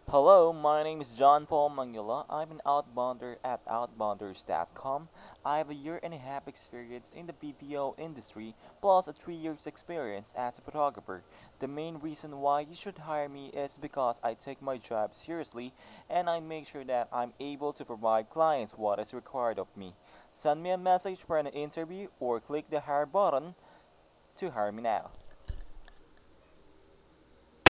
Hello, my name is John Paul Mangula. I'm an outbounder at outbounders.com. I have a year and a half experience in the BPO industry plus a 3 years experience as a photographer. The main reason why you should hire me is because I take my job seriously and I make sure that I'm able to provide clients what is required of me. Send me a message for an interview or click the hire button to hire me now.